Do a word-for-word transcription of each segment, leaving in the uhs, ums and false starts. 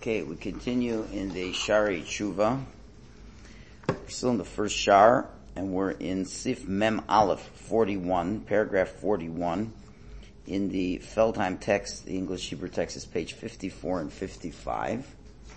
Okay, we continue in the Shari Tshuva. We're still in the first Shar, and we're in Sif Mem Aleph forty-one, paragraph forty-one. In the Feldheim text, the English Hebrew text is page fifty-four and fifty-five.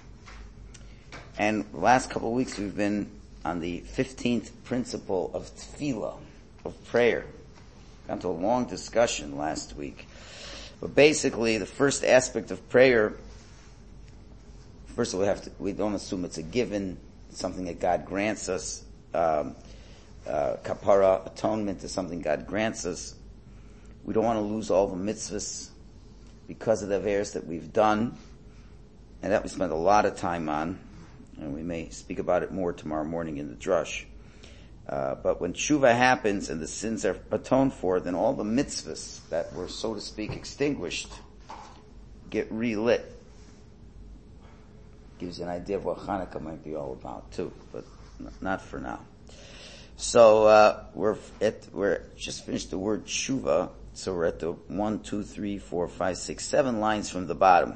And the last couple of weeks we've been on the fifteenth principle of tefillah, of prayer. Got into a long discussion last week. But basically, the first aspect of prayer, first of all, we have to, we don't assume it's a given, it's something that God grants us. Um, uh, kapara, atonement, is something God grants us. We don't want to lose all the mitzvahs because of the averos that we've done, and that we spent a lot of time on, and we may speak about it more tomorrow morning in the drush. Uh, but when tshuva happens and the sins are atoned for, then all the mitzvahs that were, so to speak, extinguished get relit. Gives you an idea of what Hanukkah might be all about too, but n- not for now. So, uh, we're at, we're just finished the word tshuva, so we're at the one, two, three, four, five, six, seven lines from the bottom.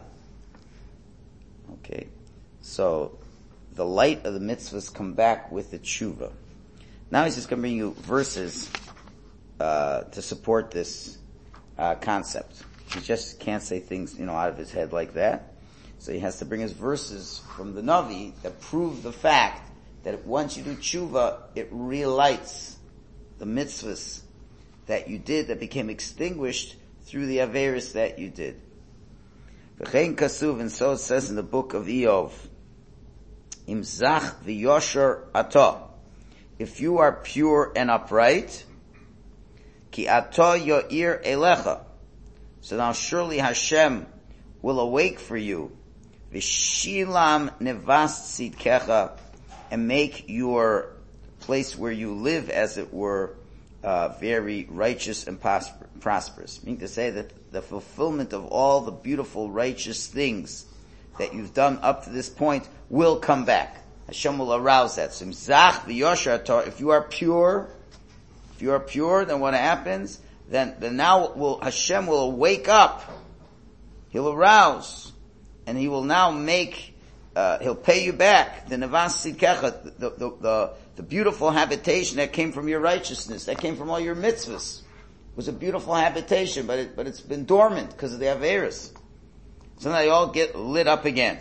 Okay. So, the light of the mitzvahs come back with the tshuva. Now he's just going to bring you verses uh to support this uh concept. He just can't say things, you know, out of his head like that. So he has to bring us verses from the Navi that prove the fact that once you do tshuva, it relights the mitzvahs that you did that became extinguished through the averos that you did. V'chein kasuv, and so it says in the book of Iyov, Im zach v'yosher atah. If you are pure and upright, ki ato yo'ir elecha, so now surely Hashem will awake for you, v'shilam nevas tzidkecha, and make your place where you live, as it were, uh, very righteous and prosper, prosperous. Meaning to say that the fulfillment of all the beautiful righteous things that you've done up to this point will come back. Hashem will arouse that. So, if you are pure, if you are pure, then what happens? Then, then now will, Hashem will wake up. He'll arouse. And he will now make, uh, he'll pay you back. The Nevas Tzidkecha, the, the, the, the beautiful habitation that came from your righteousness, that came from all your mitzvahs. It was a beautiful habitation, but it, but it's been dormant because of the averos. So now they all get lit up again.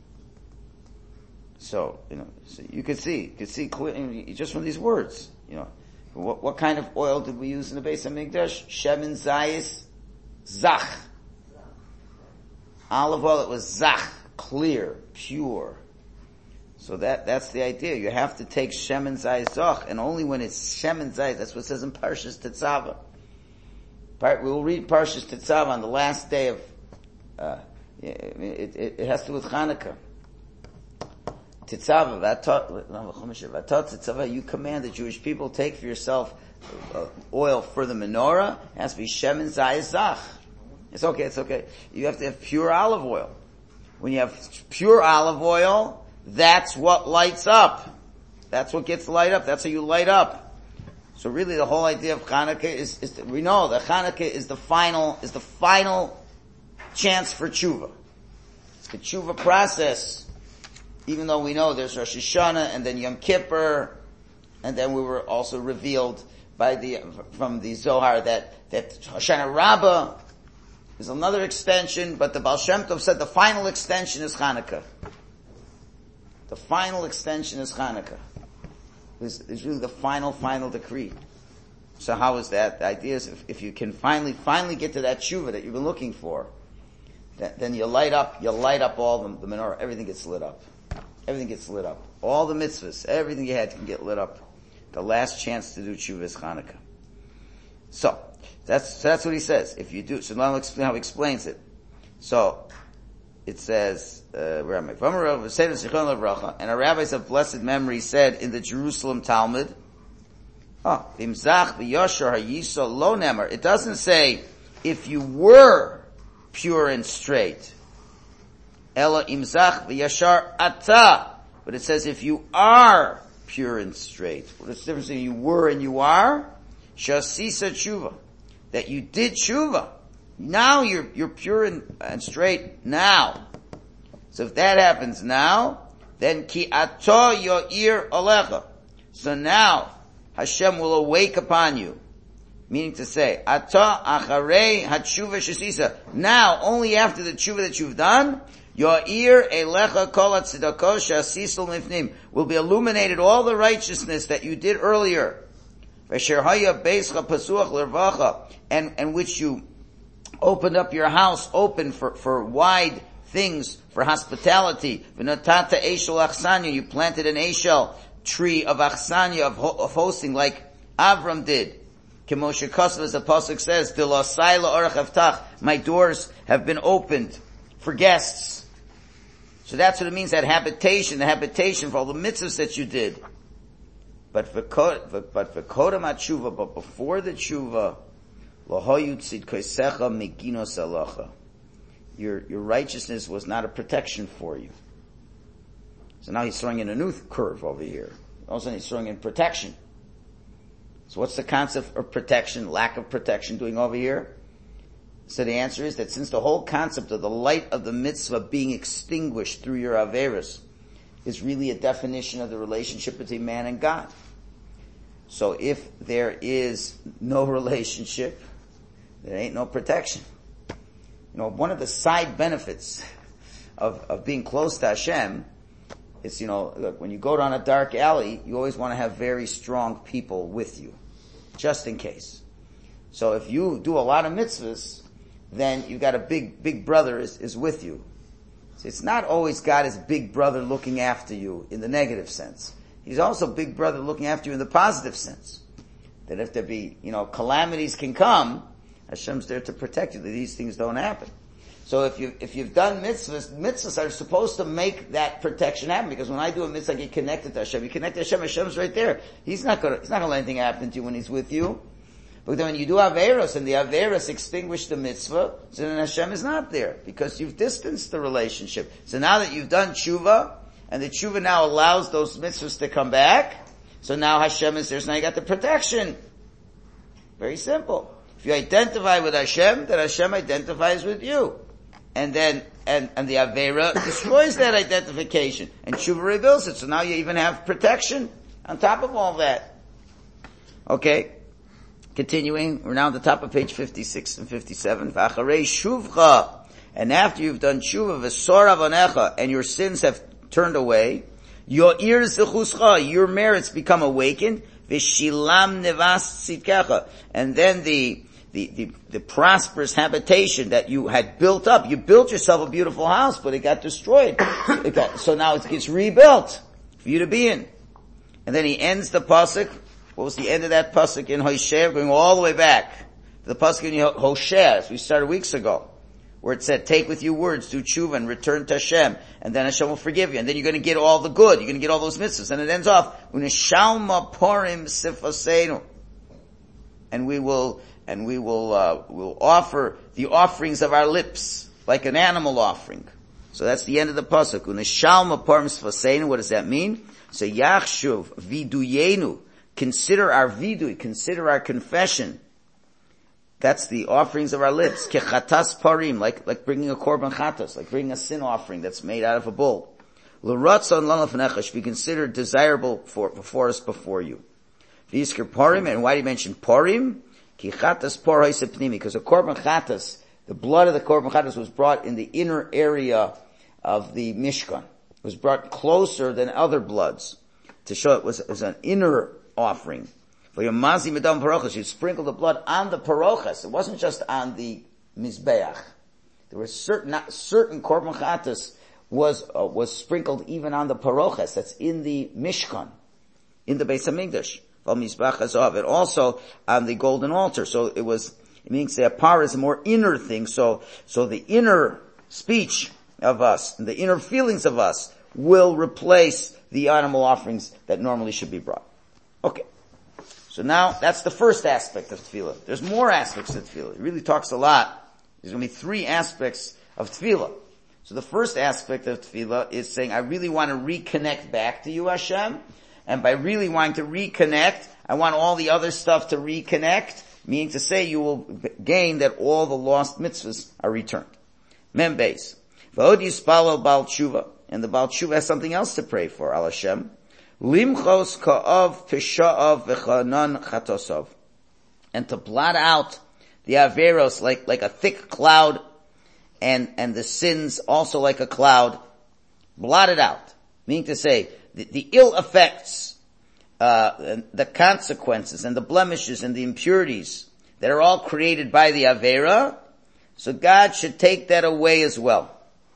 So, you know, so you could see, you could see clearly, just from these words, you know, what, what kind of oil did we use in the Beis HaMikdash? Shemen Zayis, Zach. Olive oil, it was Zach, clear, pure. So that, that's the idea. You have to take Shemen Zayis Zach, and only when it's Shemen Zayis, that's what it says in Parshas Tetzaveh. We will read Parshas Tetzaveh on the last day of, uh, it, it, it has to do with Hanukkah. Tetzaveh, you command the Jewish people, take for yourself uh, oil for the menorah. It has to be Shemen Zayis Zach. It's okay, it's okay. You have to have pure olive oil. When you have pure olive oil, that's what lights up. That's what gets light up. That's how you light up. So really the whole idea of Hanukkah is, is that we know that Hanukkah is the final, is the final chance for tshuva. It's the tshuva process. Even though we know there's Rosh Hashanah and then Yom Kippur, and then we were also revealed by the, from the Zohar that, that Hoshana Rabbah is another extension, but the Baal Shem Tov said the final extension is Hanukkah. The final extension is Hanukkah. Is, is really the final, final decree. So how is that? The idea is if, if you can finally, finally get to that tshuva that you've been looking for, that, then you light up, you light up all the, the menorah, everything gets lit up. Everything gets lit up. All the mitzvahs, everything you had can get lit up. The last chance to do tshuva is Hanukkah. So, that's, so that's what he says. If you do, so now I'll explain how he explains it. So, it says, uh, where am I? And our rabbis of blessed memory said in the Jerusalem Talmud, oh, it doesn't say, if you were pure and straight. Ela imzach v'yashar ata. But it says if you are pure and straight. What's the difference between you were and you are? Shasisa tshuva. That you did tshuva. Now you're, you're pure and, and straight now. So if that happens now, then ki ato yo'ir alecha. So now, Hashem will awake upon you. Meaning to say, Ata acharei hatshuva shesisa. Now, only after the tshuva that you've done, yo'ir elecha kol hatzedakah she'asisel mifnim, will be illuminated all the righteousness that you did earlier. V'sher haya beischa pasuach l'rvacha, and, and which you opened up your house open for, for wide things, for hospitality. V'natata eshel achsanya, you planted an eshel tree of achsanya, of, ho- of hosting, like Avram did. Kemoshe Kosev, as the pasuk says, "Dilosai la'orach avtach," my doors have been opened for guests. So that's what it means, that habitation, the habitation for all the mitzvahs that you did. But for but for kodam tshuva, but before the tshuva, lahoyu tzidkosecha meginos alacha. Your your righteousness was not a protection for you. So now he's throwing in a new curve over here. All of a sudden he's throwing in protection. So what's the concept of protection, lack of protection doing over here? So the answer is that since the whole concept of the light of the mitzvah being extinguished through your averos is really a definition of the relationship between man and God. So if there is no relationship, there ain't no protection. You know, one of the side benefits of, of being close to Hashem is, you know, look, when you go down a dark alley, you always want to have very strong people with you, just in case. So if you do a lot of mitzvahs, then you got a big, big brother is, is with you. So it's not always God as big brother looking after you in the negative sense. He's also big brother looking after you in the positive sense. That if there be, you know, calamities can come, Hashem's there to protect you, that these things don't happen. So if you, if you've done mitzvahs, mitzvahs are supposed to make that protection happen, because when I do a mitzvah, I get connected to Hashem. You connect to Hashem, Hashem's right there. He's not gonna, he's not gonna let anything happen to you when He's with you. But then when you do Averos, and the Averos extinguish the mitzvah, so then Hashem is not there, because you've distanced the relationship. So now that you've done tshuva, and the tshuva now allows those mitzvahs to come back, so now Hashem is there, so now you got the protection. Very simple. If you identify with Hashem, then Hashem identifies with you. And then, and, and the Avera destroys that identification. And Tshuva reveals it. So now you even have protection on top of all that. Okay. Continuing. We're now at the top of page fifty-six and fifty-seven. V'acharei shuvcha. And after you've done Tshuva, v'sor avonecha, and your sins have turned away, your ears zechuscha, your merits become awakened, v'shilam nevas tzidkecha. And then the, The, the, the prosperous habitation that you had built up. You built yourself a beautiful house, but it got destroyed. It got, so now it gets rebuilt for you to be in. And then he ends the pasuk. What was the end of that pasuk in Hosea? Going all the way back to the pasuk in Hosea, as we started weeks ago, where it said, take with you words, do tshuva, and return to Hashem, and then Hashem will forgive you. And then you're going to get all the good. You're going to get all those mitzvahs. And it ends off, U'neshalma porim sifaseinu. And we will And we will, uh, we'll offer the offerings of our lips, like an animal offering. So that's the end of the pasuk. U'neshalma parim sfaseinu. What does that mean? So yachshuv viduyenu. Consider our vidui, consider our confession. That's the offerings of our lips. Kechatas parim, like, like bringing a korban chatas, like bringing a sin offering that's made out of a bull. L'ratzon lanafnecha, should be considered desirable for, before us, before you. V'yizker parim, and why do you mention parim? Ki chatas por ha'isepnimi, because a korban chatas, the blood of the korban chatas was brought in the inner area of the Mishkan. It was brought closer than other bloods to show it was, it was an inner offering. For your mazi medam parochas, you sprinkle the blood on the parochas. It wasn't just on the mizbeach. There were certain, not, certain korban chatas was, uh, was sprinkled even on the parochas. That's in the Mishkan, in the Beis Hamikdash. And also on the golden altar. So it was, it means that par is a more inner thing. So, so the inner speech of us, and the inner feelings of us will replace the animal offerings that normally should be brought. Okay. So now, that's the first aspect of tefillah. There's more aspects of tefillah. It really talks a lot. There's going to be three aspects of tefillah. So the first aspect of tefillah is saying, I really want to reconnect back to you, Hashem. And by really wanting to reconnect, I want all the other stuff to reconnect, meaning to say you will gain that all the lost mitzvahs are returned. Mem beis. V'od yispalo Baal Tshuva. And the Baal Tshuva has something else to pray for, Al Hashem. Limchos ka'ov pisha'ov v'chanan chatosov. And to blot out the averos like, like a thick cloud, and, and the sins also like a cloud. Blot it out. Meaning to say, the, the ill effects, uh, the consequences and the blemishes and the impurities that are all created by the avera, so God should take that away as well.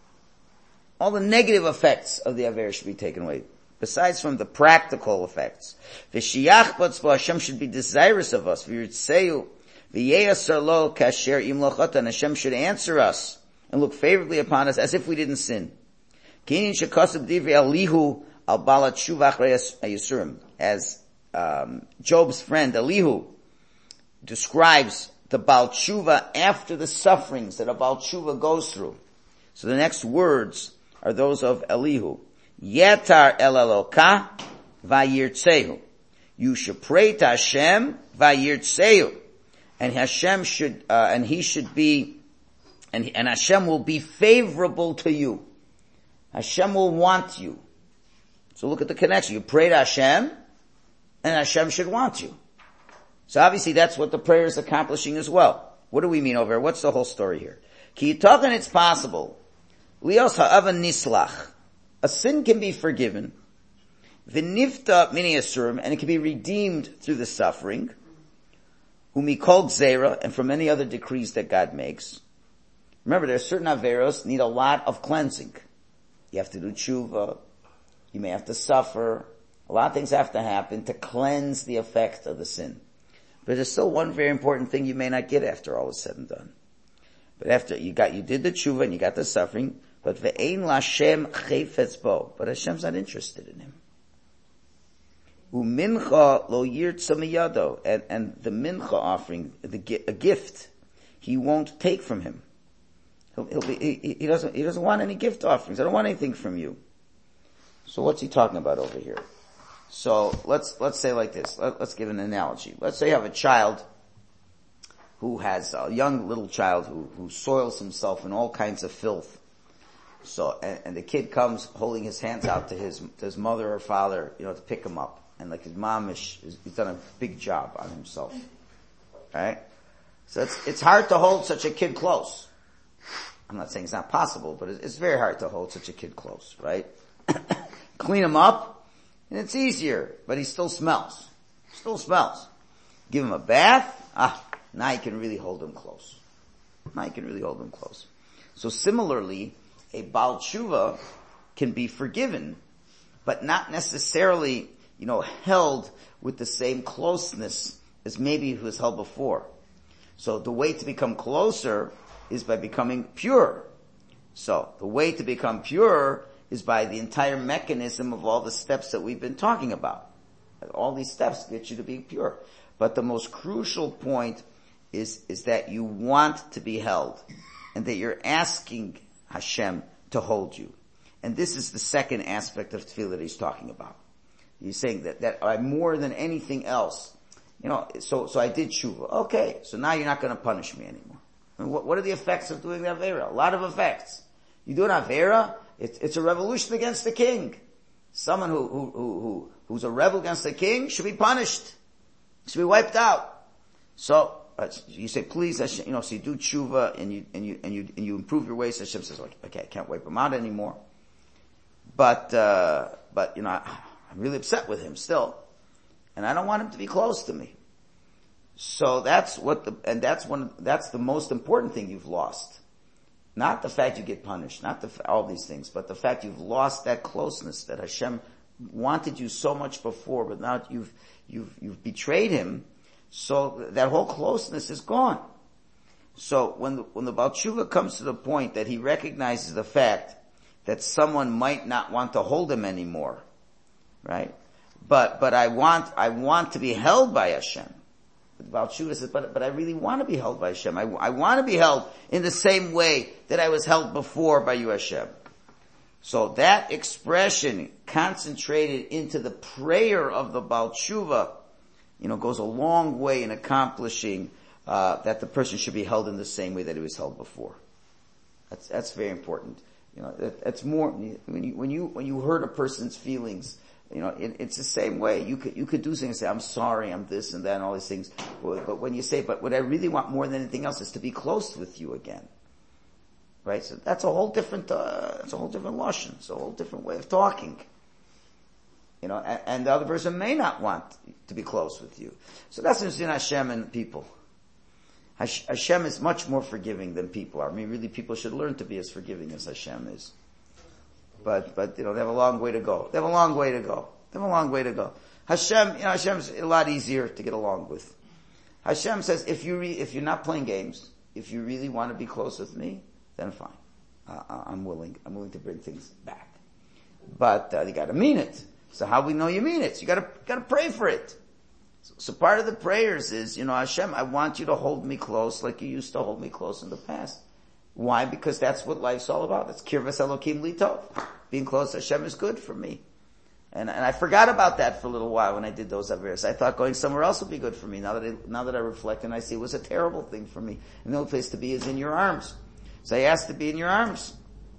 All the negative effects of the avera should be taken away, besides from the practical effects. V'shiyach batzbo, Hashem should be desirous of us. V'yirtzeu, v'yeyasar lo kasher im lo chatan. Hashem should answer us and look favorably upon us as if we didn't sin. Kinin shekasab divrei Elihu al balat shuvach yisurim. As um, Job's friend Elihu describes the Baal Tshuva after the sufferings that a Baal Tshuva goes through. So the next words are those of Elihu. Yetar el Eloka vayirtzehu. You should pray to Hashem vayirtzehu. And Hashem should, uh, and he should be, and, and Hashem will be favorable to you. Hashem will want you. So look at the connection. You pray to Hashem, and Hashem should want you. So obviously that's what the prayer is accomplishing as well. What do we mean over here? What's the whole story here? Ki yitochen, it's possible. Lios ha'avan nislach. A sin can be forgiven. V'nifta mini asurim, and it can be redeemed through the suffering. Umikol gzeira, and from any other decrees that God makes. Remember, there are certain averos need a lot of cleansing. You have to do tshuva. You may have to suffer. A lot of things have to happen to cleanse the effect of the sin. But there's still one very important thing you may not get after all is said and done. But after you got, you did the tshuva and you got the suffering, but ve'ein l'Hashem chayfetz bo. But Hashem's not interested in him. U'mincha lo yirtza miyado. And, and the mincha offering, the, a gift, he won't take from him. He'll, he'll be, he, he doesn't, he doesn't want any gift offerings. I don't want anything from you. So what's he talking about over here? So let's, let's say like this. Let, let's give an analogy. Let's say you have a child who has, a young little child who, who soils himself in all kinds of filth. So, and, and the kid comes holding his hands out to his, to his mother or father, you know, to pick him up. And like his mom is, he's done a big job on himself. Right? So it's, it's hard to hold such a kid close. I'm not saying it's not possible, but it's, it's very hard to hold such a kid close, right? Clean him up, and it's easier, but he still smells. Still smells. Give him a bath, ah, now you can really hold him close. Now you can really hold him close. So similarly, a Baal Tshuva can be forgiven, but not necessarily, you know, held with the same closeness as maybe he was held before. So the way to become closer is by becoming pure. So the way to become pure is by the entire mechanism of all the steps that we've been talking about. All these steps get you to being pure. But the most crucial point is, is that you want to be held, and that you're asking Hashem to hold you. And this is the second aspect of tefillah that he's talking about. He's saying that, that I more than anything else, you know, so, so I did tshuva. Okay, so now you're not going to punish me anymore. I mean, what, what are the effects of doing the Avera? A lot of effects. You do an Avera, it's, it's a revolution against the king. Someone who, who, who, who, who's a rebel against the king should be punished. Should be wiped out. So, uh, you say, please, Hashem, you know, so you do tshuva and you, and you, and you, and you improve your ways. Hashem says, okay, I can't wipe him out anymore. But, uh, but, you know, I, I'm really upset with him still. And I don't want him to be close to me. So that's what the, and that's one, that's the most important thing you've lost. Not the fact you get punished, not the, all these things, but the fact you've lost that closeness that Hashem wanted you so much before, but now you've, you've, you've betrayed him. So that whole closeness is gone. So when the, when the Baal Tshuva comes to the point that he recognizes the fact that someone might not want to hold him anymore, right? But, but I want, I want to be held by Hashem. The Baal Tshuva says, but, but I really want to be held by Hashem. I, I want to be held in the same way that I was held before by you, Hashem. So that expression concentrated into the prayer of the Baal Tshuva, you know, goes a long way in accomplishing, uh, that the person should be held in the same way that he was held before. That's, that's very important. You know, it, it's more, when you, when you, when you hurt a person's feelings, you know, it, it's the same way. You could, you could do things and say, I'm sorry, I'm this and that and all these things. But, but when you say, but what I really want more than anything else is to be close with you again. Right? So that's a whole different, uh, it's a whole different lashon. It's a whole different way of talking. You know, and, and the other person may not want to be close with you. So that's interesting in Hashem and people. Hashem is much more forgiving than people are. I mean, really, people should learn to be as forgiving as Hashem is. But, but, you know, they have a long way to go. They have a long way to go. They have a long way to go. Hashem, you know, Hashem's a lot easier to get along with. Hashem says, if you re, if you're not playing games, if you really want to be close with me, then fine. Uh, I'm willing, I'm willing to bring things back. But, uh, you gotta mean it. So how we know you mean it? So you gotta, gotta pray for it. So, so part of the prayers is, you know, Hashem, I want you to hold me close like you used to hold me close in the past. Why? Because that's what life's all about. That's Kirvas Elokim Litov. Being close to Hashem is good for me. And, and I forgot about that for a little while when I did those Averos. I thought going somewhere else would be good for me. Now that I, now that I reflect and I see it was a terrible thing for me. And the only place to be is in your arms. So I asked to be in your arms.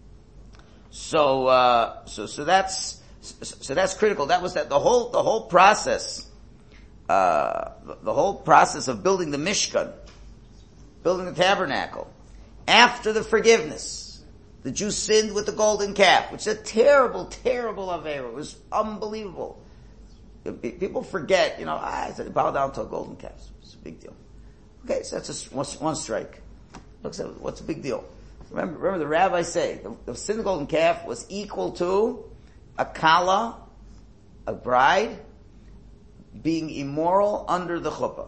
So, uh, so, so that's, So that's critical. That was that the whole the whole process, uh, the, the whole process of building the Mishkan, building the tabernacle. After the forgiveness, the Jews sinned with the golden calf, which is a terrible, terrible avera. It was unbelievable. People forget, you know, ah, I said bow down to a golden calf. It's a big deal. Okay, so that's just one, one strike. Looks at what's a big deal. Remember, remember the rabbis say the, the sin of the golden calf was equal to a kala, a bride, being immoral under the chuppah.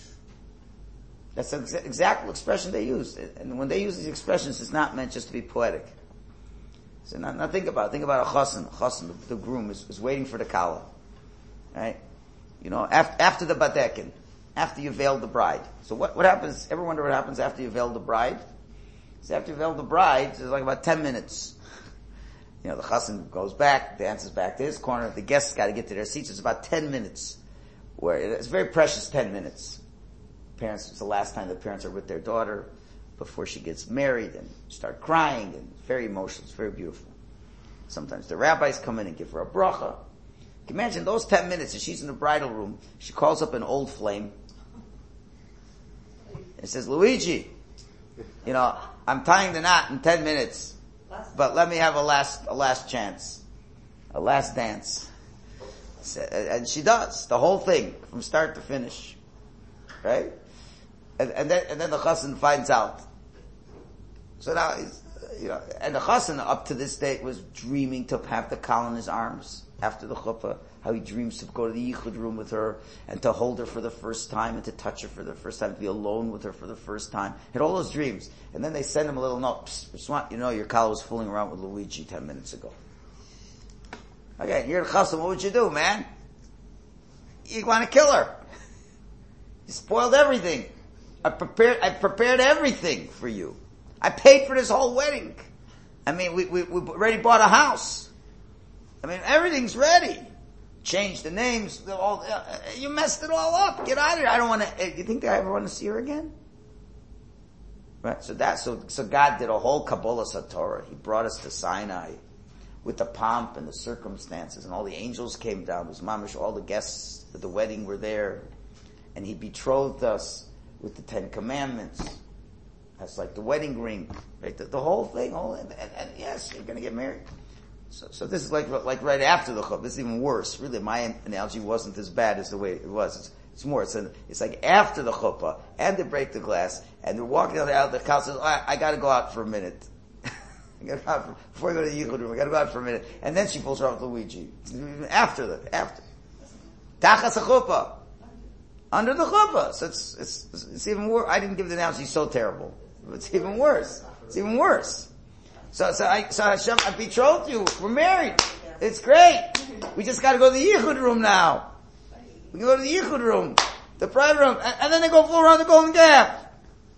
That's the exa- exact expression they use. And when they use these expressions, it's not meant just to be poetic. So now, now think about it. Think about a chassan. Chassan, the, the groom, is, is waiting for the kala. Right? You know, after, after the badekin, after you veiled the bride. So what, what happens, ever wonder what happens after you veiled the bride? So after you veiled the bride, it's like about ten minutes. You know, the chassan goes back, dances back to his corner, the guests gotta get to their seats. It's about ten minutes. Where it's very precious ten minutes. Parents, it's the last time the parents are with their daughter before she gets married and start crying and very emotional. It's very beautiful. Sometimes the rabbis come in and give her a bracha. Can you imagine those ten minutes and she's in the bridal room, she calls up an old flame and says, Luigi, you know, I'm tying the knot in ten minutes. But let me have a last, a last chance. A last dance. And she does. The whole thing. From start to finish. Right? And, and then, and then the chassan finds out. So now he's, you know, and the chassan up to this date was dreaming to have the kal in his arms after the chuppah. How he dreams to go to the yichud room with her and to hold her for the first time and to touch her for the first time, to be alone with her for the first time. He had all those dreams. And then they send him a little note. Psst, just want you know your kal was fooling around with Luigi ten minutes ago. Okay, you're the chassan, what would you do, man? You want to kill her. You spoiled everything. I prepared, I prepared everything for you. I paid for this whole wedding. I mean, we, we, we already bought a house. I mean, everything's ready. Change the names, the, all, uh, you messed it all up. Get out of here. I don't want to, you think I ever want to see her again? Right, so that, so, so God did a whole Kabbalah Satorah. He brought us to Sinai with the pomp and the circumstances, and all the angels came down. It was mamish, all the guests at the wedding were there. And He betrothed us with the Ten Commandments. That's like the wedding ring, right? The, the whole thing, all, and, and, and yes, you're gonna get married. So, so this is like, like right after the chuppah. This is even worse. Really, my analogy wasn't as bad as the way it was. It's, it's more, it's, an, it's like after the chuppah, and they break the glass, and they're walking down the aisle, the cow says, oh, I, I gotta go out for a minute. I gotta go out for, before I go to the yichud room, I gotta go out for a minute. And then she pulls her out with Luigi. After that, after. Tachas chuppah. Under the chuppah. So it's, it's, it's even worse. I didn't give the analogy so terrible. It's even worse. It's even worse. So, so I, so Hashem, I betrothed you. We're married. It's great. We just gotta go to the yichud room now. We can go to the yichud room, the private room, and, and then they go flow around the golden calf.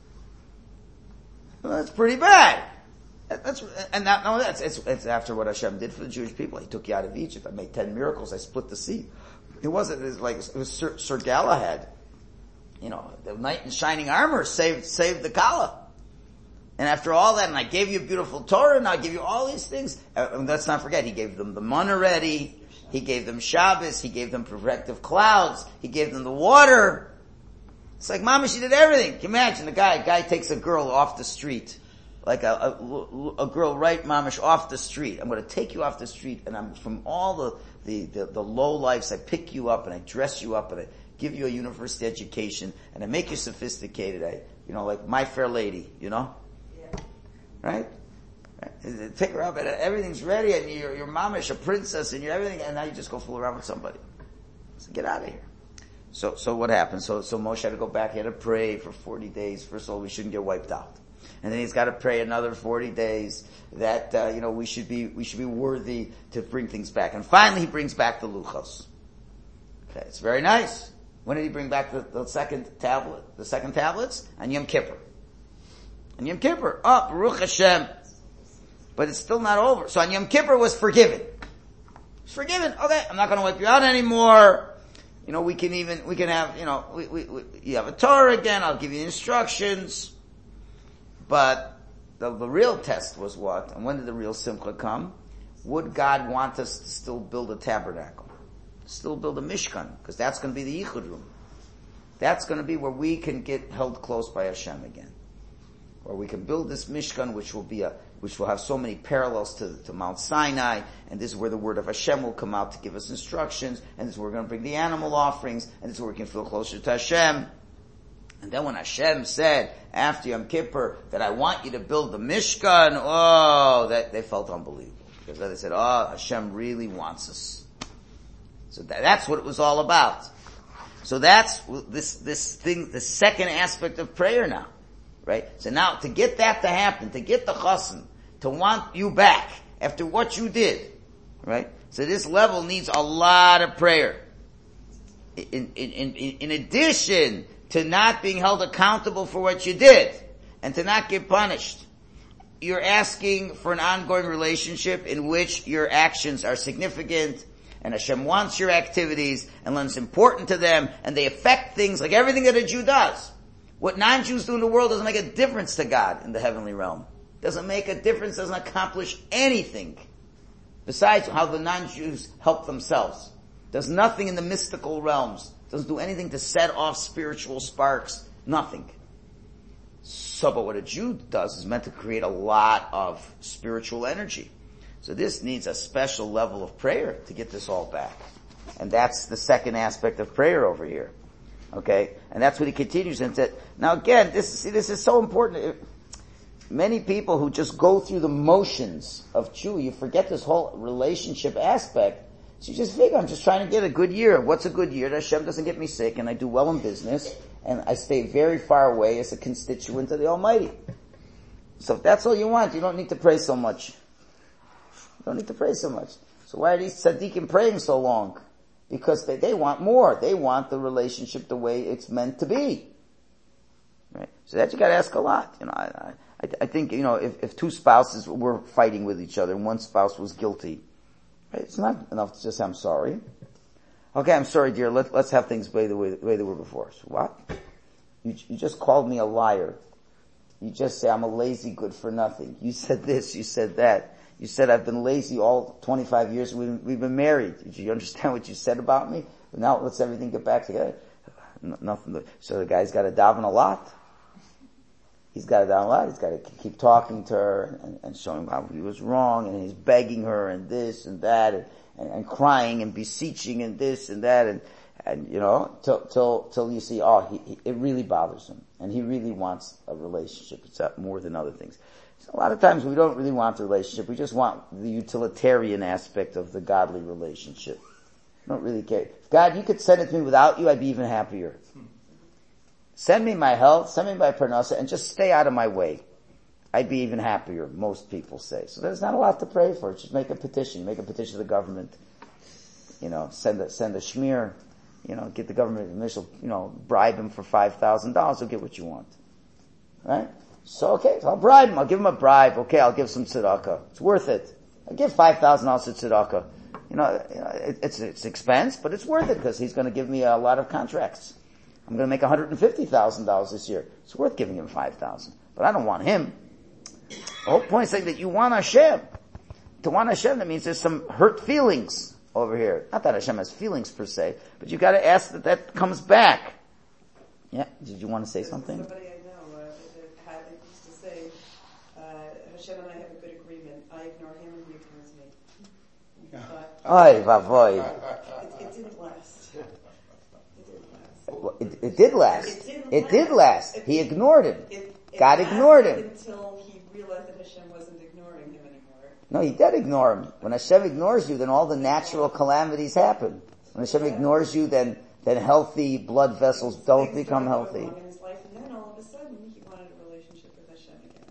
Well, that's pretty bad. That, that's, and that, no, that's, it's, it's after what Hashem did for the Jewish people. He took you out of Egypt. I made ten miracles. I split the sea. It wasn't, it was like, it was Sir, Sir Galahad. You know, the knight in shining armor saved, saved the Kala. And after all that, and I gave you a beautiful Torah, and I give you all these things. And let's not forget, he gave them the manna ready. He gave them Shabbos. He gave them protective clouds. He gave them the water. It's like, Mama, she did everything. Can you imagine a guy, a guy takes a girl off the street. Like a, a, a girl, right, Mamish, off the street. I'm going to take you off the street, and I'm from all the, the, the, the low lives, I pick you up, and I dress you up, and I give you a university education, and I make you sophisticated. I, you know, like My Fair Lady, you know? Yeah. Right? right? Take her up, and everything's ready, and you're, you're Mamish, a princess, and you're everything, and now you just go fool around with somebody. So get out of here. So, so what happened? So, so Moshe had to go back, he had to pray for forty days. First of all, we shouldn't get wiped out. And then he's got to pray another forty days that, uh, you know, we should be, we should be worthy to bring things back. And finally he brings back the Luchos. Okay, it's very nice. When did he bring back the, the second tablet, the second tablets? On Yom Kippur. On Yom Kippur. Oh, Baruch Hashem. But it's still not over. So on Yom Kippur was forgiven. It's forgiven. Okay, I'm not going to wipe you out anymore. You know, we can even, we can have, you know, we, we, we, you have a Torah again, I'll give you instructions. But the, the real test was what? And when did the real Simcha come? Would God want us to still build a tabernacle? Still build a Mishkan? Because that's going to be the Yichud room. That's going to be where we can get held close by Hashem again. Where we can build this Mishkan, which will be a, which will have so many parallels to, to Mount Sinai, and this is where the word of Hashem will come out to give us instructions, and this is where we're going to bring the animal offerings, and this is where we can feel closer to Hashem. And then when Hashem said, after Yom Kippur, that I want you to build the Mishkan, oh, that, they felt unbelievable. Because they said, oh, Hashem really wants us. So that, that's what it was all about. So that's this, this thing, the second aspect of prayer now. Right? So now, to get that to happen, to get the chassan, to want you back, after what you did, right? So this level needs a lot of prayer. In, in, in, in addition to not being held accountable for what you did, and to not get punished, you're asking for an ongoing relationship in which your actions are significant, and Hashem wants your activities, and it's important to them, and they affect things like everything that a Jew does. What non-Jews do in the world doesn't make a difference to God in the heavenly realm. Doesn't make a difference, doesn't accomplish anything. Besides how the non-Jews help themselves. Does nothing in the mystical realms. Doesn't do anything to set off spiritual sparks. Nothing. So, but what a Jew does is meant to create a lot of spiritual energy. So this needs a special level of prayer to get this all back. And that's the second aspect of prayer over here. Okay? And that's what he continues and said. Now again, this, see, this is so important. It, many people who just go through the motions of Jew, you forget this whole relationship aspect. So you just figure, I'm just trying to get a good year. What's a good year? That Hashem doesn't get me sick, and I do well in business, and I stay very far away as a constituent of the Almighty. So if that's all you want, you don't need to pray so much. You don't need to pray so much. So why are these tzaddikim praying so long? Because they, they want more. They want the relationship the way it's meant to be. Right? So that you gotta ask a lot. You know, I, I, I think, you know, if, if two spouses were fighting with each other and one spouse was guilty, right, it's not enough to just say, I'm sorry. Okay, I'm sorry, dear, let, let's have things the way, the way, the way they were before. So what? You, you just called me a liar. You just say I'm a lazy good for nothing. You said this, you said that. You said I've been lazy all twenty-five years we've, we've been married. Did you understand what you said about me? But now let's everything get back together. N- nothing. To, so the guy's got to daven a lot. He's got to daven a lot. He's got to keep talking to her and, and showing how he was wrong, and he's begging her and this and that and, and, and crying and beseeching and this and that and, and you know, till, till, till you see, oh, he, he, it really bothers him. And he really wants a relationship. It's more than other things. So a lot of times we don't really want the relationship. We just want the utilitarian aspect of the godly relationship. We don't really care. If God, you could send it to me without you, I'd be even happier. Send me my health, send me my parnasa, and just stay out of my way. I'd be even happier, most people say. So there's not a lot to pray for. Just make a petition. Make a petition to the government. You know, send a, send a schmear. You know, get the government initial, you know, bribe him for five thousand dollars. You'll get what you want. Right? So, okay, so I'll bribe him. I'll give him a bribe. Okay, I'll give some tzedakah. It's worth it. I'll give five thousand dollars to tzedakah. You know, you know it, it's, it's expense, but it's worth it because he's going to give me a lot of contracts. I'm going to make one hundred fifty thousand dollars this year. It's worth giving him five thousand dollars. But I don't want him. The whole point is saying that you want Hashem. To want Hashem, that means there's some hurt feelings over here. Not that Hashem has feelings per se, but you gotta ask that that comes back. Yeah, did you want to say There's something? Somebody I know uh, that had, used to say, uh, Hashem and I have a good agreement. I ignore him and he ignores me. But Oy, vavoy. it, it didn't last. It didn't last. Well, it, it did last. It, didn't it last. did last. It, he ignored him. It, it God ignored him. Until he realized that Hashem wasn't ignoring him anymore. No, he did ignore him. When Hashem ignores you, then all the natural calamities happen. When Hashem ignores you, then then healthy blood vessels don't Things become started healthy. going wrong in his life, and then all of a sudden he wanted a relationship with Hashem again.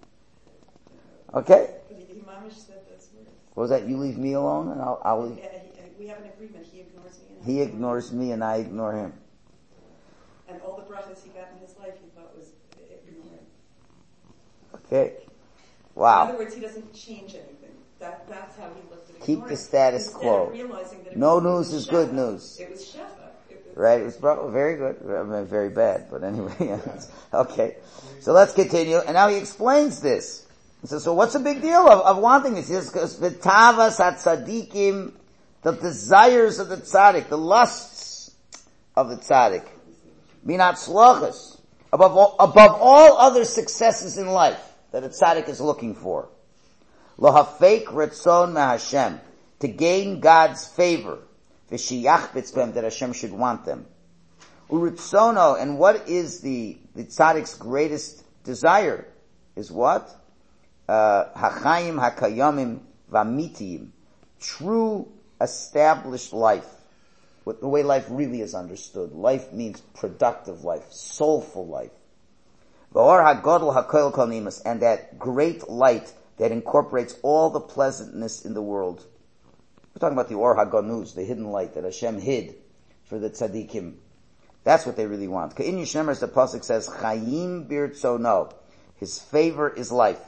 Okay? But he, he mamish said those words. What was that? You leave me alone and I'll, I'll leave. Yeah, he, we have an agreement. He ignores me. And He I ignores me and I ignore him. And all the brachas he got in his life, he thought was ignoring. Okay? In Wow. other words, he doesn't change anything. That, that's how he looked at Keep ignoring. the status Instead quo. of realizing that it No was, it news was is good shefa. news. It was shefa. It was, Right? It was bro- very good. I mean, very bad, but anyway. Okay. So let's continue. And now he explains this. He says, so what's the big deal of, of wanting this? He says, because v'tavas ha-tzadikim, the desires of the tzaddik, the lusts of the tzaddik, minat slachas, above all, above all other successes in life that a tzaddik is looking for. Lohafek retzon ma'Hashem, to gain God's favor, v'shiyachbitz b'hem, that Hashem should want them. Uritzono, and what is the, the tzaddik's greatest desire? Is what? Uh, hachayim hakayamim v'amitiyim. True established life. With the way life really is understood. Life means productive life, soulful life. V'or hagodol hakoil kol nimas, and that great light that incorporates all the pleasantness in the world. We're talking about the Or HaGanuz, the hidden light that Hashem hid for the tzaddikim. That's what they really want. Ka'in Yishnemer, as the pasuk says, Chayim birtzono. His favor is life.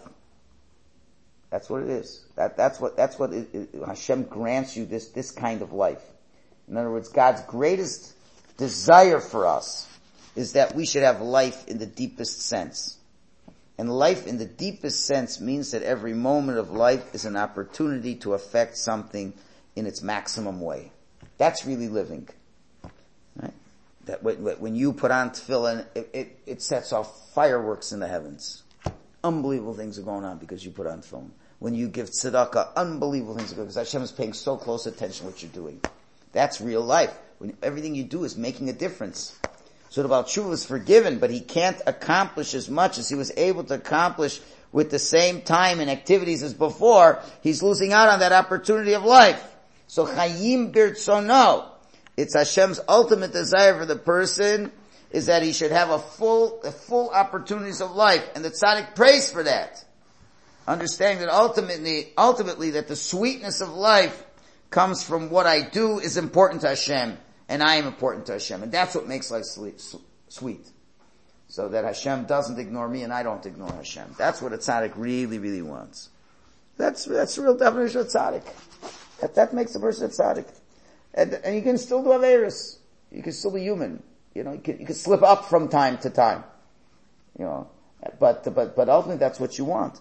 That's what it is. That, that's what, that's what it, it, Hashem grants you this, this kind of life. In other words, God's greatest desire for us is that we should have life in the deepest sense. And life in the deepest sense means that every moment of life is an opportunity to affect something in its maximum way. That's really living. Right? That when you put on tefillin, it, it, it sets off fireworks in the heavens. Unbelievable things are going on because you put on tefillin. When you give tzedakah, unbelievable things are going on because Hashem is paying so close attention to what you're doing. That's real life. When everything you do is making a difference. So the Baal Tshuva is forgiven, but he can't accomplish as much as he was able to accomplish with the same time and activities as before. He's losing out on that opportunity of life. So Chayim Birtzono, it's Hashem's ultimate desire for the person is that he should have a full, a full opportunities of life, and the tzaddik prays for that. Understanding that ultimately, ultimately that the sweetness of life comes from what I do is important to Hashem. And I am important to Hashem. And that's what makes life sweet. So that Hashem doesn't ignore me and I don't ignore Hashem. That's what a tzaddik really, really wants. That's, that's the real definition of tzaddik. That, that makes a person a tzaddik. And, and you can still do Averis. You can still be human. You know, you can, you can slip up from time to time. You know, but, but, but ultimately that's what you want.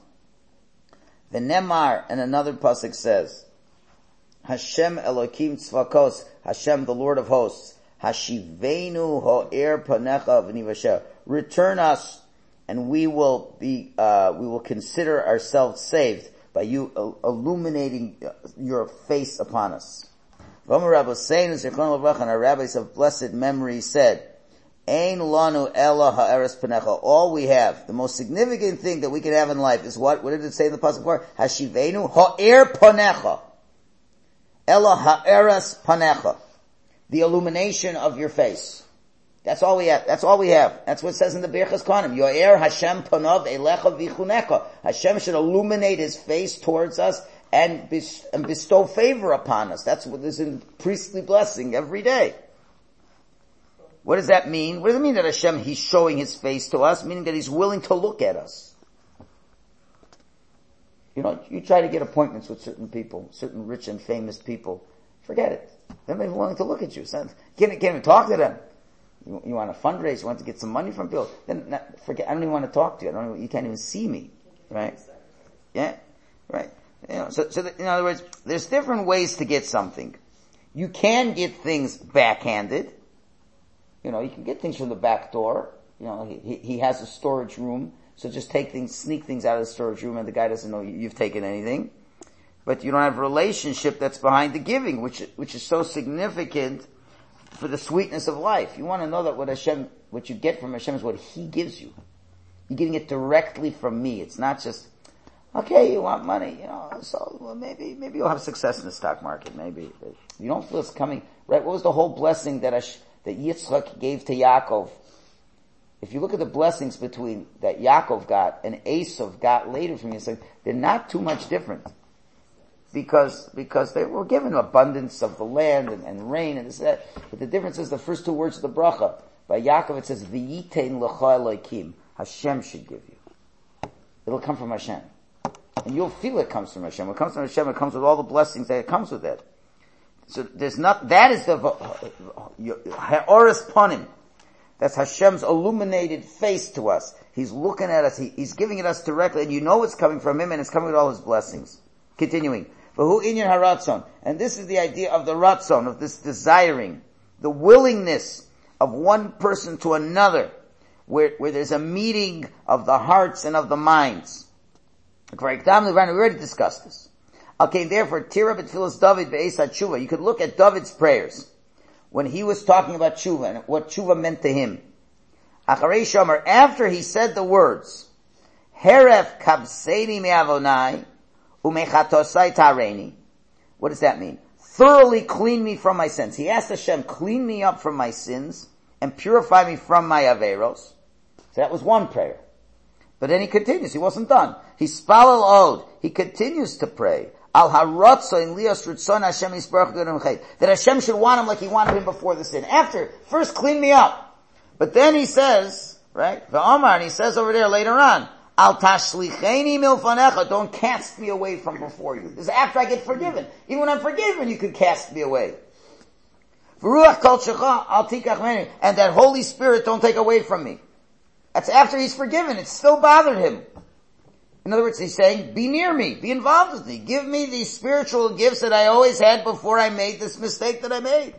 The Nemar and another pasuk says, Hashem Elokim Tzvakos, Hashem the Lord of hosts, Hashivenu Ho'er Panecha V'nivasher. Return us, and we will be, uh, we will consider ourselves saved by you illuminating your face upon us. V'omer Rabbi Hussein and Zichron Levrach, and our rabbis of blessed memory said, Ein lanu ela ha'eres panecha. All we have, the most significant thing that we can have in life is what? What did it say in the pasuk before? Hashivenu Ho'er Panecha. Ela ha'eras panecha, the illumination of your face. That's all we have. That's all we have. That's what it says in the Birchas Kohanim. Yo'er Hashem panav elecha v'chunecha. Hashem should illuminate His face towards us and, and bestow favor upon us. That's what is in priestly blessing every day. What does that mean? What does it mean that Hashem, He's showing His face to us? Meaning that He's willing to look at us. You know, you try to get appointments with certain people, certain rich and famous people. Forget it. They're not even willing to look at you. So you can't, can't even talk to them. You, you want to fundraise, you want to get some money from people. Then not, forget. I don't even want to talk to you. I don't. Even, you can't even see me, right? Yeah, So, so in other words, there's different ways to get something. You can get things backhanded. You know, you can get things from the back door. You know, he, he has a storage room, so just take things, sneak things out of the storage room, and the guy doesn't know you've taken anything. But you don't have a relationship that's behind the giving, which which is so significant for the sweetness of life. You want to know that what Hashem, what you get from Hashem is what He gives you. You're getting it directly from me. It's not just, okay, you want money, you know, so well, maybe maybe you'll have success in the stock market. Maybe you don't feel it's coming. Right? What was the whole blessing that Ash, that Yitzchak gave to Yaakov? If you look at the blessings between that Yaakov got and Esav got later from Yitzchak, they're not too much different. Because, because they were given abundance of the land and, and rain and this and that. But the difference is the first two words of the bracha. By Yaakov it says, V'yitein lecha Elokim. Hashem should give you. It'll come from Hashem. And you'll feel it comes from Hashem. When it comes from Hashem, it comes with all the blessings that it comes with it. So there's not, that is the, Ha'oris Panim. That's Hashem's illuminated face to us. He's looking at us, he, He's giving it us directly, and you know it's coming from Him, and it's coming with all His blessings. Continuing. V'hu inyan haratzon. And this is the idea of the ratzon, of this desiring, the willingness of one person to another, where, where there's a meeting of the hearts and of the minds. We already discussed this. Okay, therefore, tira b'tfilas David be'esat tshuva. You could look at David's prayers when he was talking about tshuva and what tshuva meant to him. Acharei shomer, after he said the words, Heref kabseini me'avonai, umechatosai tareni. What does that mean? Thoroughly clean me from my sins. He asked Hashem, clean me up from my sins and purify me from my averos. So that was one prayer. But then he continues. He wasn't done. He spalal od. He continues to pray. Al harotzo in lios rutzon Hashem yisbarach gadol v'chayit. That Hashem should want him like He wanted him before the sin. After, first clean me up. But then he says, right? V'omar, and he says over there later on, Al tashlicheni milfanecha. Don't cast me away from before you. This is after I get forgiven. Even when I'm forgiven, you could cast me away. V'ruach kol shecha al tikach meni. And that Holy Spirit don't take away from me. That's after he's forgiven. It still bothered him. In other words, he's saying, be near me, be involved with me, give me these spiritual gifts that I always had before I made this mistake that I made.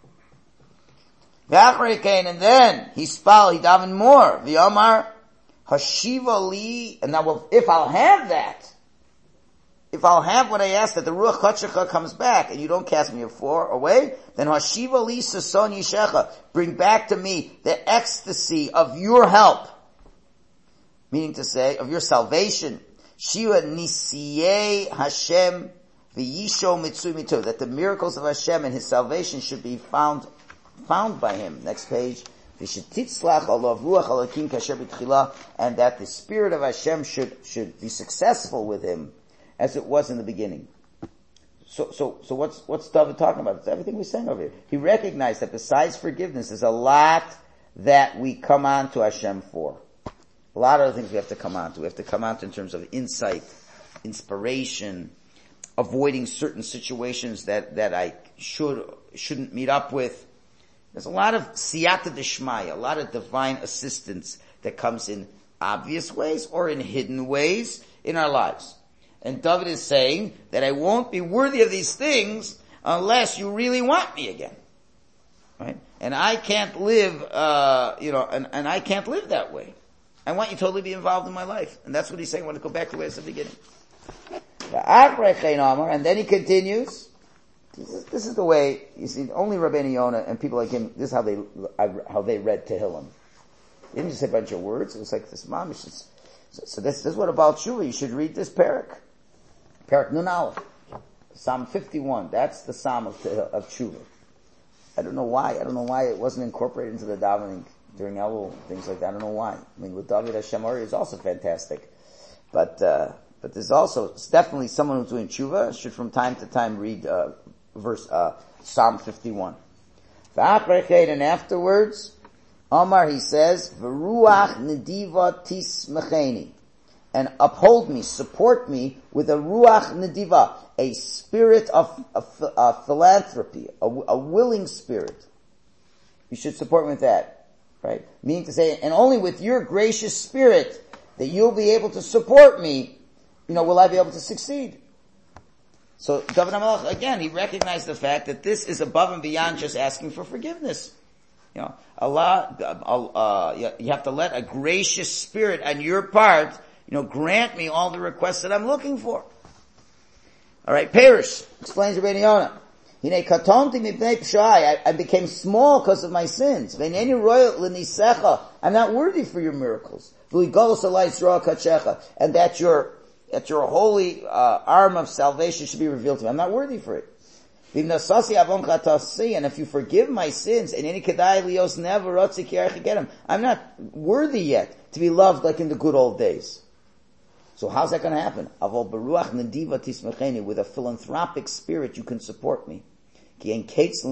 And then he spal, he davened more. V'yomar hashiva li, and now if I'll have that, if I'll have what I asked, that the Ruach Hatshecha comes back and you don't cast me away, then hashiva li sason yishecha, bring back to me the ecstasy of your help. Meaning to say, of your salvation. Shiva nisiyei Hashem v'yisho mitzui mito. That the miracles of Hashem and His salvation should be found, found by Him. Next page. V'shetitzlach alav ruach alakim kasher b'tchila. And that the Spirit of Hashem should, should be successful with him as it was in the beginning. So, so, so what's, what's David talking about? It's everything we're saying over here. He recognized that besides forgiveness, there's a lot that we come on to Hashem for. A lot of other things we have to come on to. We have to come on to in terms of insight, inspiration, avoiding certain situations that, that I should, shouldn't meet up with. There's a lot of siyata d'shmaya, a lot of divine assistance that comes in obvious ways or in hidden ways in our lives. And David is saying that I won't be worthy of these things unless you really want me again. Right? And I can't live, uh, you know, and, and I can't live that way. I want you to totally be involved in my life. And that's what he's saying. I want to go back to where it's the beginning. And then he continues. This is, this is the way, you see, only Rabbeinu Yonah and people like him, this is how they, how they read Tehillim. They didn't just say a bunch of words. It was like this mamish. So, so this, this is what about Shuvah. You should read this parak. Parak Nun Aleph. Psalm fifty-one. That's the Psalm of, of Shuvah. I don't know why. I don't know why it wasn't incorporated into the davening during Elul, things like that. I don't know why. I mean, with David Hashem Ori is also fantastic. But, uh, but there's also, it's definitely someone who's doing tshuva should from time to time read, uh, verse, uh, Psalm fifty-one. And afterwards, Omar, he says, V'ruach nediva tismecheni. And uphold me, support me with a ruach nediva, a spirit of, of, of philanthropy, a, a willing spirit. You should support me with that. Right? Meaning to say, and only with your gracious spirit that you'll be able to support me, you know, will I be able to succeed. So David HaMelech, again, he recognized the fact that this is above and beyond just asking for forgiveness. You know, Allah, uh, you have to let a gracious spirit on your part, you know, grant me all the requests that I'm looking for. Alright, Perish explains Rabbeinu Yonah. Hine katonti mipnei pshai, I became small because of my sins. V'neni royal l'nisecha, I'm not worthy for your miracles. V'ligolos alai Yisrael kachecha, and that your, that your holy, uh, arm of salvation should be revealed to me. I'm not worthy for it. And if you forgive my sins, I'm not worthy yet to be loved like in the good old days. So how's that going to happen? With a philanthropic spirit, you can support me. There's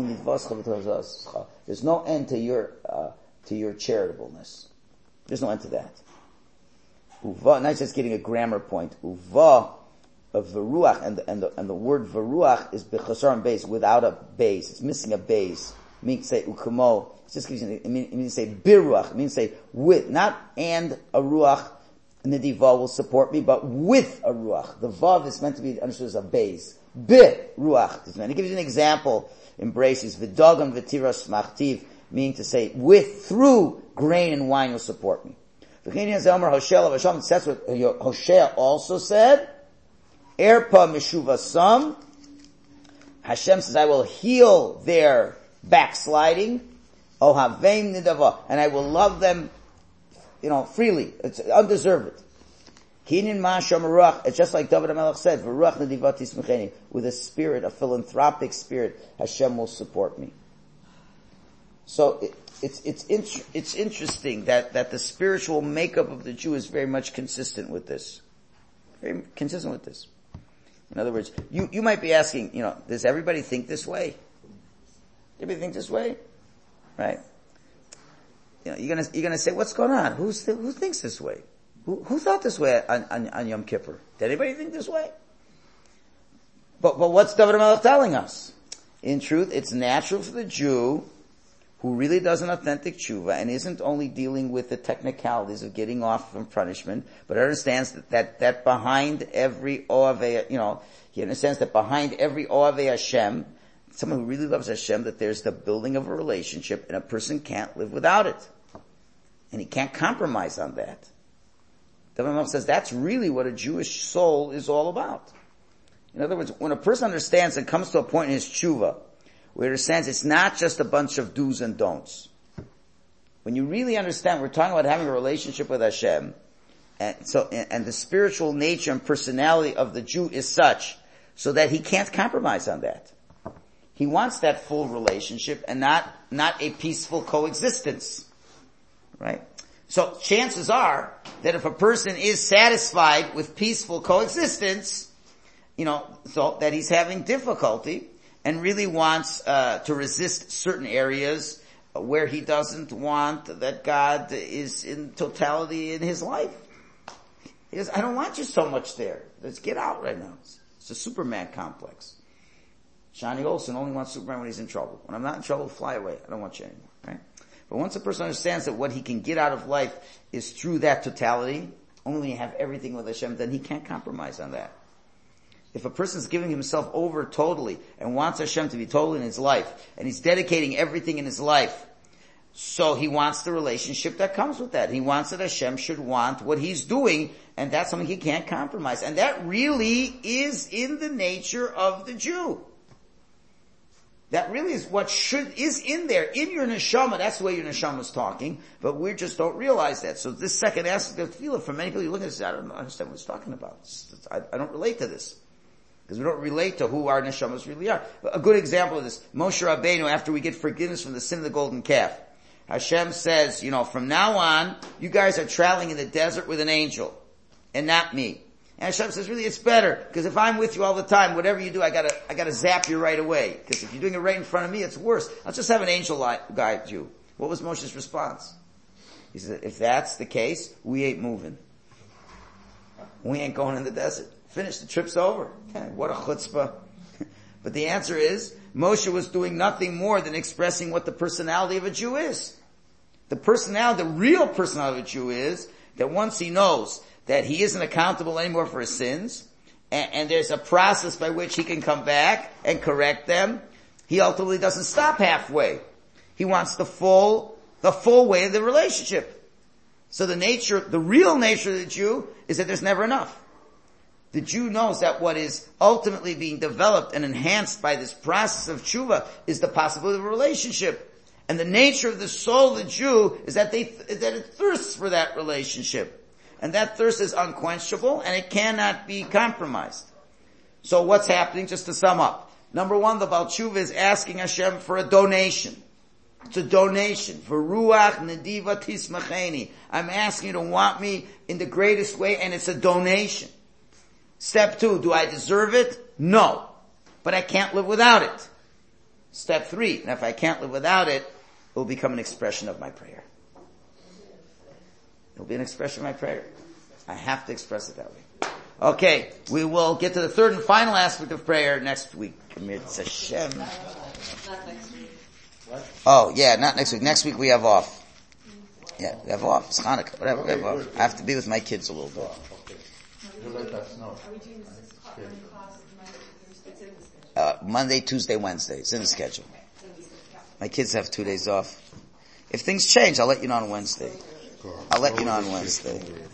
no end to your uh, to your charitableness. There's no end to that. Uva, not just getting a grammar point. Uva of veruach, and the, and the, and the word veruach is bechasar and base, without a base. It's missing a base. It means to say ukamo. It just gives you, it means, it means to say biruach. It means to say with, not and a ruach, and the diva will support me, but with a ruach. The vav is meant to be understood as a base. Bi ruach. And it gives you an example in braces. V'dagam v'tiras machtiv, meaning to say with, through grain and wine will support me. That's what Hosea also said. Erpa meshuvasam. Hashem says, I will heal their backsliding. Ohavim nidava. And I will love them, you know, freely. It's undeserved. Kinin ma'asham ruach. It's just like David HaMelech said, V'ruach nedivat tismecheni. With a spirit, a philanthropic spirit, Hashem will support me. So, it, it's, it's, int- it's interesting that, that the spiritual makeup of the Jew is very much consistent with this. Very consistent with this. In other words, you, you might be asking, you know, does everybody think this way? Everybody think this way? Right? You know, you're gonna, you're gonna say, what's going on? Who's, th- who thinks this way? Who, who thought this way on, on, on Yom Kippur? Did anybody think this way? But, but what's David HaMelech telling us? In truth, it's natural for the Jew who really does an authentic tshuva and isn't only dealing with the technicalities of getting off from punishment, but understands that, that, that behind every Oavei, you know, he understands that behind every Oavei Hashem, someone who really loves Hashem, that there's the building of a relationship and a person can't live without it. And he can't compromise on that. David HaMelech says that's really what a Jewish soul is all about. In other words, when a person understands and comes to a point in his tshuva, where it understands it's not just a bunch of do's and don'ts. When you really understand, we're talking about having a relationship with Hashem, and so, and the spiritual nature and personality of the Jew is such, so that he can't compromise on that. He wants that full relationship and not, not a peaceful coexistence. Right? So chances are that if a person is satisfied with peaceful coexistence, you know, so that he's having difficulty, and really wants uh, to resist certain areas where he doesn't want that God is in totality in his life. He goes, I don't want you so much there. Let's get out right now. It's, it's a Superman complex. Johnny Olsen only wants Superman when he's in trouble. When I'm not in trouble, fly away. I don't want you anymore, right? But once a person understands that what he can get out of life is through that totality, only when you have everything with Hashem, then he can't compromise on that. If a person's giving himself over totally and wants Hashem to be total in his life, and he's dedicating everything in his life, so he wants the relationship that comes with that. He wants that Hashem should want what he's doing, and that's something he can't compromise. And that really is in the nature of the Jew. That really is what should, is in there, in your neshama. That's the way your neshama is talking, but we just don't realize that. So this second aspect of tefillah, for many people, you look at this, I don't understand what he's talking about. It's, it's, I, I don't relate to this. Because we don't relate to who our neshamas really are. A good example of this, Moshe Rabbeinu, after we get forgiveness from the sin of the golden calf, Hashem says, you know, from now on, you guys are traveling in the desert with an angel, and not me. And Hashem says, really, it's better, because if I'm with you all the time, whatever you do, I gotta, I gotta zap you right away. Because if you're doing it right in front of me, it's worse. I'll just have an angel guide you. What was Moshe's response? He said, if that's the case, we ain't moving. We ain't going in the desert. Finish, the trip's over. What a chutzpah. But the answer is, Moshe was doing nothing more than expressing what the personality of a Jew is. The personality, the real personality of a Jew is that once he knows that he isn't accountable anymore for his sins, and, and there's a process by which he can come back and correct them, he ultimately doesn't stop halfway. He wants the full, the full way of the relationship. So the nature, the real nature of the Jew is that there's never enough. The Jew knows that what is ultimately being developed and enhanced by this process of tshuva is the possibility of a relationship. And the nature of the soul of the Jew is that they, that it thirsts for that relationship. And that thirst is unquenchable and it cannot be compromised. So what's happening, just to sum up? Number one, the Baal Tshuva is asking Hashem for a donation. It's a donation. For Ruach Nediva Tismacheni. I'm asking you to want me in the greatest way, and it's a donation. Step two, do I deserve it? No. But I can't live without it. Step three, and if I can't live without it, it will become an expression of my prayer. It will be an expression of my prayer. I have to express it that way. Okay, we will get to the third and final aspect of prayer next week. Amidst Hashem. Not next week. What? Oh, yeah, not next week. Next week we have off. Yeah, we have off. It's Hanukkah. Whatever, we have off. I have to be with my kids a little bit. Oh, okay. You let us know. Are we doing the six o'clock morning class Monday, Thursday? It's in the schedule. Uh, Monday, Tuesday, Wednesday. It's in the schedule. It's in the schedule. My kids have two days off. If things change, I'll let you know on Wednesday. I'll let you know on Wednesday.